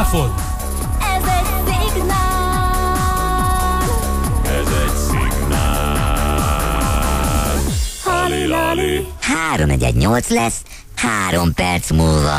Olafod. Ez egy szignál. Ez egy szignál. Halilali. 3-1-8 lesz, 3 perc múlva.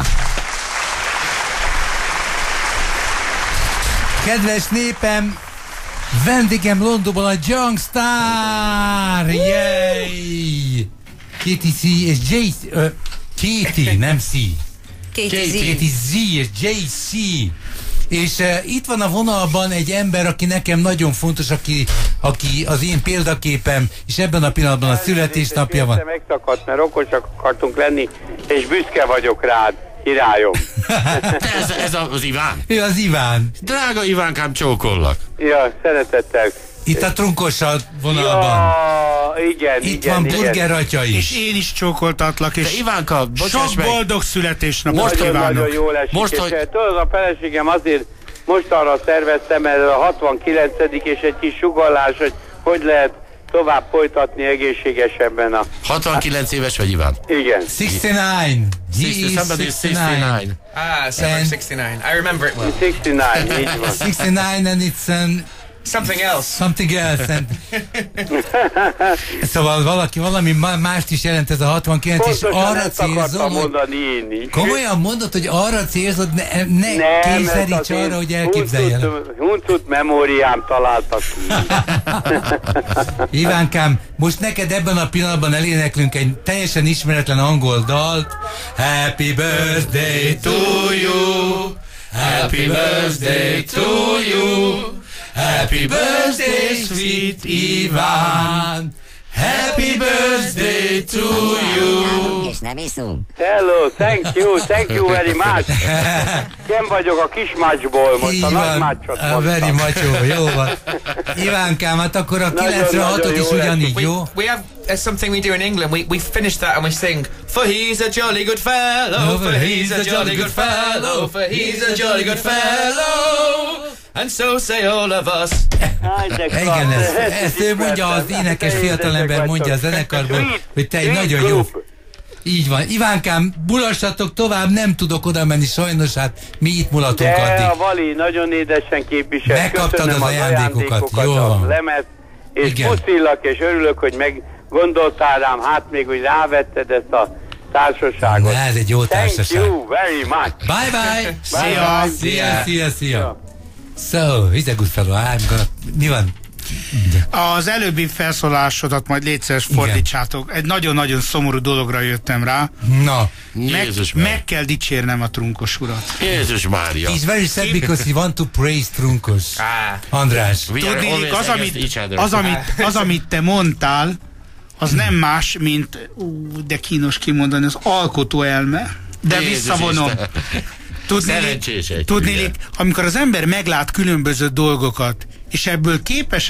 Kedves népem, vendégem Londonban a Youngstar! Yay! Katie C és Katie, nem C. Katie Z és JC. És itt van a vonalban egy ember, aki nekem nagyon fontos, aki az én példaképem, és ebben a pillanatban a születésnapja van. Megszakadt, mert okosak akartunk lenni, és büszke vagyok rád, királyom. Ez az Iván? Ő az Iván. Drága Ivánkám, csókollak. Ja, szeretettel. Itt a trunkossal vonalban. Ja, igen, Itt igen, van igen. Burger atya is. És én is csókoltatlak, és De Ivánka, bocsáss sok meg. boldog születésnapot kívánok. Nagyon jól esik. Most, És hogy- tudod, a feleségem azért most arra szerveztem, mert a 69. és egy kis sugallás, hogy lehet tovább folytatni egészségesebben a... 69 éves vagy, Iván? Igen. 69. He is Somebody is 69. Summer And- 69. I remember it well. 69, így van. 69 and it's Something else. something else. And szóval valami mást is jelent ez a 69, és Pontosan arra ezt akartam célzol, hogy mondani én is. komolyan mondod, hogy arra célzod, ne Nem, kényszeríts arra, hogy elképzeljen. Huntut memóriám találtak ki. Ivánkám, most neked ebben a pillanatban eléneklünk egy teljesen ismeretlen angol dalt. Happy birthday to you, happy birthday to you, happy birthday sweet Iván, happy birthday to you. És nem iszunk. Hello, thank you very much. Én vagyok a kismácsból, most Így a van, nagymácsot a very mondtam. macho, jó van. Ivánkám, hát akkor a Nagyon, 96-ot nagyon is jó ugyanígy, jó? We have something we do in England. We finish that and we sing, for he's a jolly good fellow, for he's a jolly good fellow, for he's a jolly good fellow, and so say all of us. Háj, de klassz. Igen, ezt ő mondja, az énekes fiatalember mondja a zenekarban, hogy te egy nagyon jó... Így van. Ivánkám, mulassatok tovább, nem tudok oda menni, sajnos, hát mi itt mulatunk De addig. a Vali nagyon édesen képvisel. Megkaptad Köszönöm az ajándékokat, jól a van. lemez, és Igen. puszillak, és örülök, hogy meggondoltál rám, hát még, hogy rávetted ezt a társaságot. Na, ez egy jó társaság. Thank you very much. Bye bye! Bye. Szia! So, he's a good fellow, mi van? Az előbbi felszólásodat majd létszeres fordítsátok. Egy nagyon-nagyon szomorú dologra jöttem rá. Na, Jézus Meg kell dicsérnem a trunkos urat. Jézus Mária. he's very sad because he want to praise Trunkos. András. We are Tudni, always az, amit te mondtál, az nem más, mint, de kínos kimondani, az alkotó elme. De Jézus visszavonom. Isten. Szerencsés egy Tudnélik, hülye. amikor az ember meglát különböző dolgokat, és ebből képes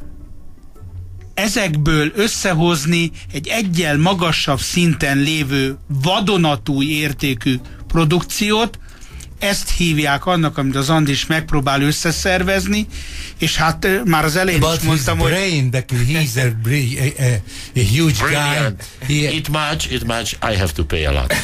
ezekből összehozni egy eggyel magasabb szinten lévő vadonatúj értékű produkciót, ezt hívják annak, amit az Andris megpróbál összeszervezni, és hát már az elején But is his mondtam, hogy brain, he's a huge Brilliant. guy. It much, I have to pay a lot.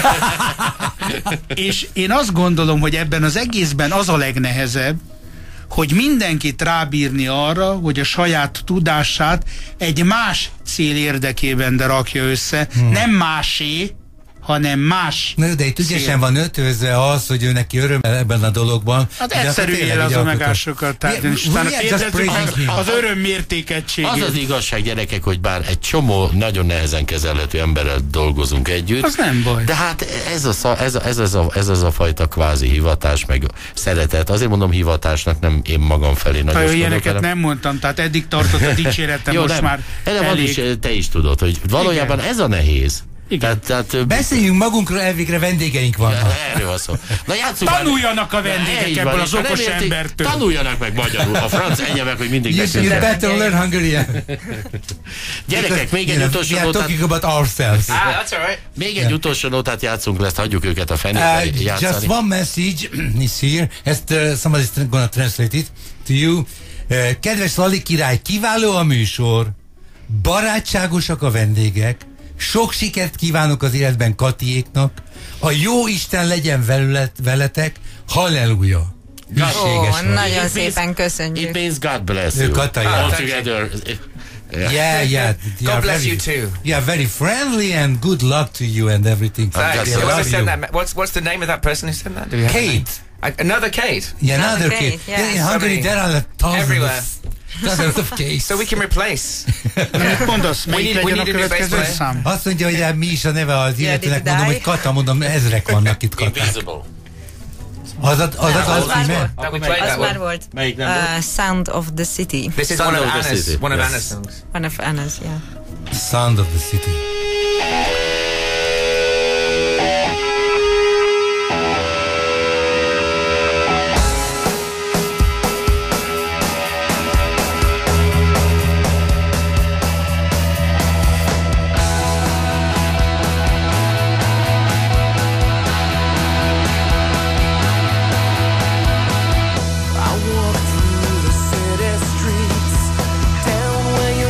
és én azt gondolom, hogy ebben az egészben az a legnehezebb, hogy mindenkit rábírni arra, hogy a saját tudását egy más cél érdekében de rakja össze, nem másé, hanem más. Na, de itt cél. ügyesen van ötvözve az, hogy ő neki örömmel ebben a dologban. Hát De akkor egyszerű tényleg él az egy alkotó. omegásokat tárgyalni, és We utána are just praising kérdezzük him. az öröm mértékegységét. Az az igazság, gyerekek, hogy bár egy csomó nagyon nehezen kezelhető emberrel dolgozunk együtt. Az nem baj. De hát ez az a fajta kvázi hivatás, meg szeretet. Azért mondom hivatásnak, nem én magam felé Ha nagyon ilyeneket nem mondtam, tehát eddig tartott a dicséretem, most nem. már elég. Te is tudod, hogy valójában Igen. ez a nehéz. Igen. Tehát Beszéljünk magunkról, elvégre vendégeink vannak. erről van szó. Na játsszunk Tanuljanak a vendégek Így van, ebből és az ha nem okos értik, embertől. Tanuljanak meg magyarul. A franc egyemek, hogy mindig You beszélnek. better learn Hungarian. Gyerekek, még egy We utolsó are notát, talking about ourselves. That's all right. még egy utolsó notát játszunk, lesz, hagyjuk őket a fenébe Just játszani. one message is here. Somebody's gonna translate it to you. Kedves Lali király, kiváló a műsor, barátságosak a vendégek, Sok sikert kívánok az életben Katiéknak. A jó Isten legyen veletek. Halleluja. Nagyon szépen köszönjük. It means God bless you. All together. Yeah. God bless you too. Yeah, very friendly and good luck to you and everything. Thanks. They love you. What's the name of that person who said that? Do we have a name? Kate. Another Kate. Yeah, another Kate. Yeah. In Hungary there are Everywhere. dozens of Kates. So we can replace. Mit mondasz? Melyik legyen a következő szám? Azt mondja, hogy mi is a neve az illetőnek, mondom, hogy Kata, mondom, ezrek vannak itt Katák. Invisible. Az címe? Az már volt. Melyik nem volt? Sound of the City. This is Sound one of of the Anna's. City. One of Yes. Anna's songs. One of Anna's, yeah. Sound of the City.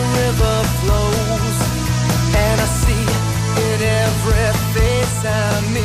I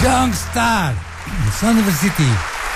Youngstar! Son of a City.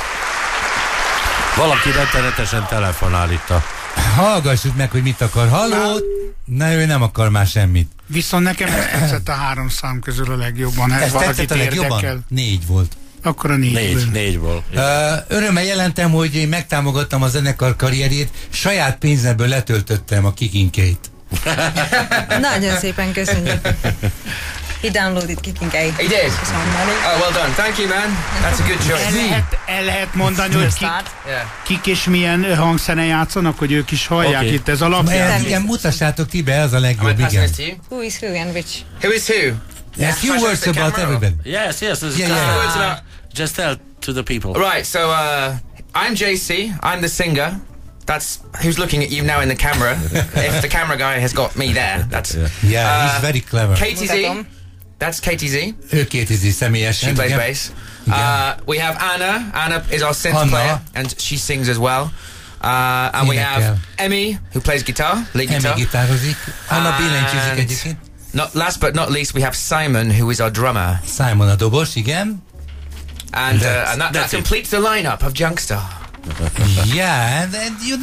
Valaki rettenetesen telefonál itt a... Hallgassuk meg, hogy mit akar. Halló? Na, ő nem akar már semmit. Viszont nekem ez tetszett a 3 szám közül a legjobban. Ez tetszett a legjobban? 4 volt. Akkor a 4. 4 volt. Örömmel jelentem, hogy én megtámogattam a zenekar karrierjét, saját pénzemből letöltöttem a Kicking-keit. Nagyon szépen köszönjük. He downloaded Kicking K. He did? Oh, well done. Thank you, man. That's a good choice. El lehet mondani, hogy kik és milyen hangszeren játszanak, hogy ők is hallják itt, ez alapján. Igen, mutassátok ti be, ez a legjobb, igen. Who is who and which? Who is who? A few words about everybody. Yes, just tell to the people. Right, so I'm JC, I'm the singer. That's who's looking at you now in the camera. If the camera guy has got me there, that's... Yeah, he's very clever. KTZ, that's KTZ. Ő KTZ személyesen. She plays bass. We have Anna. Anna is our synth player, and she sings as well. And we have Emmy, who plays guitar, lead guitar. Emmy gitározik. Anna billentyűzik egyébként. Last but not least, we have Simon, who is our drummer. Simon a dobos, igen. And that completes the lineup of Youngstar. Yeah, and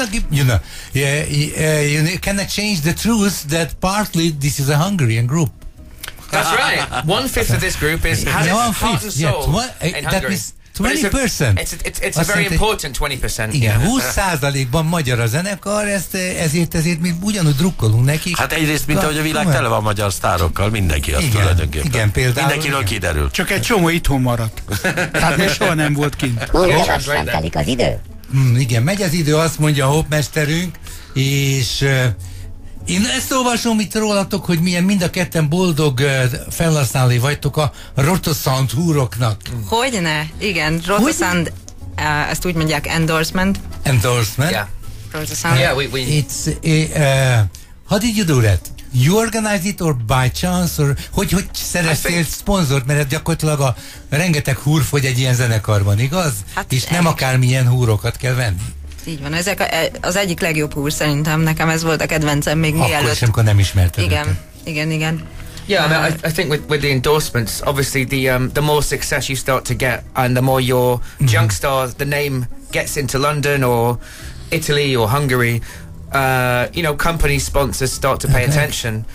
you cannot change the truth that partly this is a Hungarian group. That's right. 1/5 of this group has its heart and soul in that Hungary. is 20%. It's a very important 20%. Igen, 20%-ban magyar a zenekar, ezért mi ugyanúgy drukkolunk nekik. Hát egyrészt, mint ahogy a világ tele van magyar sztárokkal, mindenki azt tulajdonképpen. Igen, például. Mindenkiről kiderül. Csak egy csomó itthon maradt. Tehát még soha nem volt kint. Lassan telik az idő. Igen, megy az idő, azt mondja a hopmesterünk, és én ezt olvasom itt rólatok, hogy milyen mind a ketten boldog felhasználói vagytok a Rotosound húroknak. Hogyne? Igen, Rotosound, ezt úgy mondják endorsement. Endorsement? Yeah. Rotosound. Yeah, we It's how did you do that? You organize it or by chance, or hogy szereztél szponzort, mert gyakorlatilag a rengeteg húr fogy egy ilyen zenekarban, igaz? Hát és nem akármilyen húrokat kell venni. Így van, ezek az egyik legjobb húr szerintem, nekem ez volt a kedvencem még mielőtt. Akkor sem, amikor nem ismerted. Igen. Yeah, I mean, I think with the endorsements, obviously the more success you start to get, and the more your Youngstar, the name gets into London or Italy or Hungary, company sponsors start to pay attention.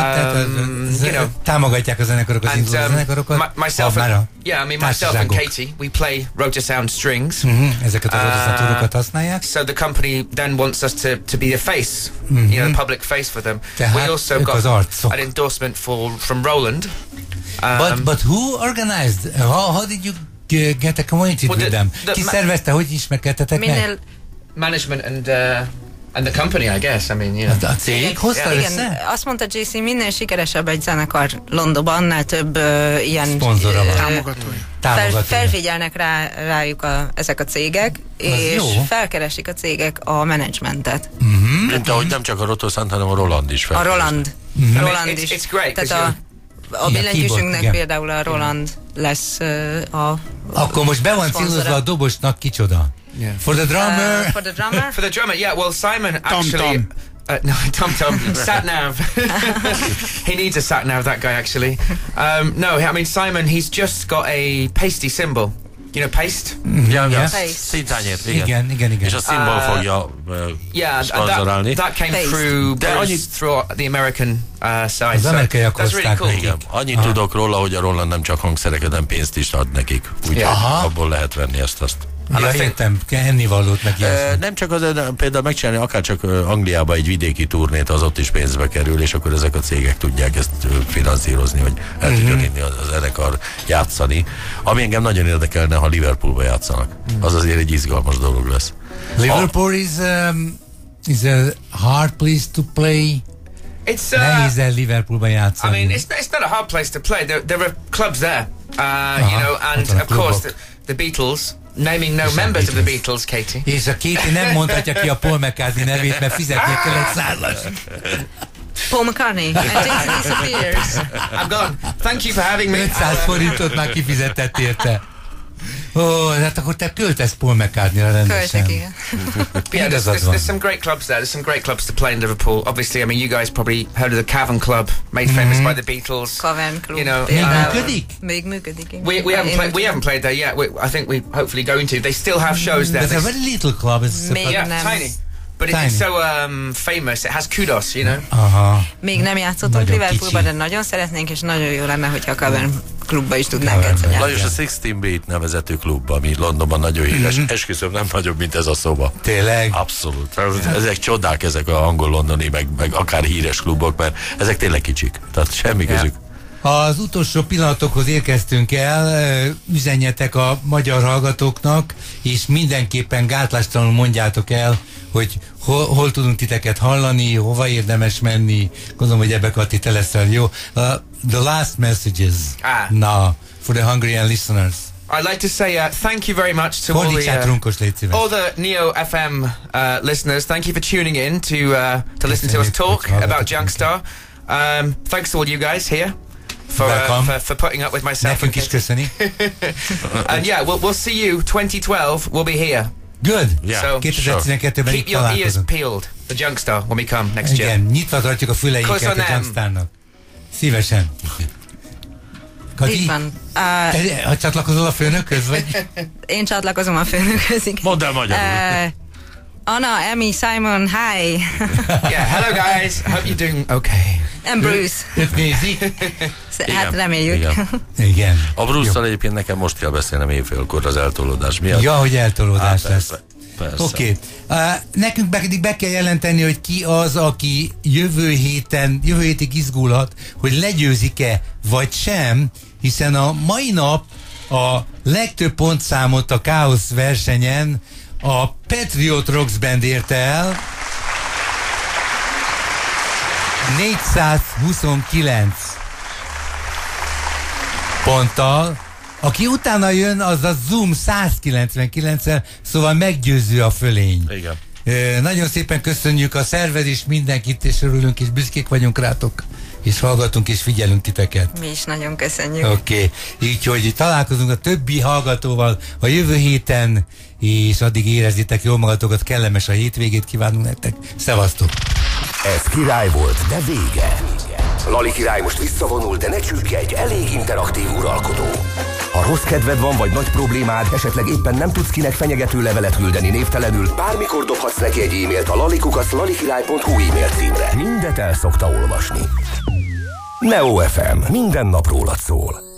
Támogatják a zenekarokat, az induló zenekarokat. Myself and Katie, we play Rotosound strings. Ezeket a Rotosound húrokat használják. So the company then wants us to be a face, the public face for them. We also got an endorsement from Roland. But who organized? How did you get acquainted with them? Ki szervezte, hogy ismerkedtetek meg? Management and the company, I guess. I mean, a cég hozta össze? Igen, azt mondta JC, minél sikeresebb egy zenekar Londonban, annál több ilyen szponzora van. Támogatója. Felfigyelnek rájuk ezek a cégek, és felkeresik a cégek a menedzsmentet. Mint ahogy nem csak a Rotosound, hanem a Roland is felkeresik. A Roland is. It's great. Tehát a billentyűsünknek például a Roland lesz Akkor most be van címozva a dobosnak kicsoda? Yeah. For the drummer, yeah. Well, Simon actually... No, Tom. Sat-nav. He needs a sat-nav, that guy, actually. No, I mean, Simon, he's just got a pasty cymbal. You know, paste? Színtányért, igen. És a színból fogja szponzorálni. That came through the American side. Az amerikaiak hozták. Cool. Annyit tudok róla, hogy a Roland nem csak hangszereket, hanem pénzt is ad nekik. Úgyhogy abból lehet venni ezt-azt. Értem, kell ennivalót meg nem csak az, például megcsinálni akár csak Angliába egy vidéki turnét, az ott is pénzbe kerül, és akkor ezek a cégek tudják ezt finanszírozni, hogy el tudjon inni a zenekar játszani. Ami engem nagyon érdekelne, ha Liverpoolba játszanak. Az azért egy izgalmas dolog lesz. Liverpool is a hard place to play. Nehéz el Liverpoolban játszani. I mean, it's not a hard place to play. There are clubs there, and of course the Beatles. Naming no members of the Beatles, Katie. És a Katie nem mondhatja ki a Paul McCartney nevét, mert fizetnie kellett 100-as. Paul McCartney. And Jason disappears. I'm gone. Thank you for having me. 500 forintot már kifizetett érte. Hát akkor te költesz Paul McCartney-ra rendesen. Költek, igen. Yeah, there's some great clubs there. There's some great clubs to play in Liverpool. Obviously, I mean, you guys probably heard of the Cavern Club, made famous by the Beatles. Cavern Club. You know, még működik. We haven't played there yet. I think we're hopefully going to. They still have shows there. It's a very little club. Tiny. But it's so famous. It has kudos, you know. Még nem játszottunk Liverpoolban, de nagyon szeretnénk, és nagyon jó lenne, hogyha a Cavern klubba is tudnánk játszani. Lajos, a 16 Beat nevezetű klub, ami Londonban nagyon híres. Esküszöm, nem nagyobb, mint ez a szoba. Tényleg? Abszolút. Ezek csodák, ezek a angol-londoni, meg akár híres klubok, mert ezek tényleg kicsik. Tehát semmi közük. Az utolsó pillanatokhoz érkeztünk el, üzenjetek a magyar hallgatóknak, és mindenképpen gátlástalanul mondjátok el, hogy hol tudunk titeket hallani, hova érdemes menni. Gondolom, hogy ebbe Kati, te leszel jó. The last messages now for the Hungarian listeners. I'd like to say thank you very much to all the Neo FM listeners. Thank you for tuning in to listen to us talk about Junkstar. Thanks to all you guys here for putting up with myself. Nekünk is köszöni. And yeah, we'll see you 2012. We'll be here. Good. Yeah, so, 2012-ben keep your ears peeled. The Junkstar when we come next year. Igen, nyitva tartjuk a füleinket a Junkstarnak. Szívesen. Kati, ha csatlakozol a főnökhöz, vagy? Én csatlakozom a főnökhöz, igen. Mondd el magyarul. Anna, Emmy, Simon, hi. Yeah, hello guys. Hope you're doing okay. And Bruce. Őt nézi? Hát reméljük. Igen. A Bruce-szal egyébként nekem most kell beszélnem évfélkor az eltolódás miatt. Ja, hogy eltolódás lesz. Persze. Oké. Nekünk pedig be kell jelenteni, hogy ki az, aki jövő hétig izgulhat, hogy legyőzik-e vagy sem, hiszen a mai nap a legtöbb pontszámot a Káosz versenyen a Patriot Rocks Band érte el. 429 ponttal. Aki utána jön, az a Zoom 199-el, szóval meggyőző a fölény. Igen. Nagyon szépen köszönjük a szervezést, mindenkit, és örülünk, és büszkék vagyunk rátok, és hallgatunk, és figyelünk titeket. Mi is nagyon köszönjük. Oké. Így, hogy találkozunk a többi hallgatóval a jövő héten, és addig érezzétek jól magatokat, kellemes a hétvégét kívánunk nektek. Szevasztok! Ez király volt, de vége. Lali király most visszavonul, de ne csüggedj, elég interaktív uralkodó. Ha rossz kedved van, vagy nagy problémád, esetleg éppen nem tudsz kinek fenyegető levelet küldeni névtelenül, bármikor dobhatsz neki egy e-mailt a lalikukac@lalikirály.hu e-mail címre. Mindet el szokta olvasni. Neo FM, minden nap rólad szól.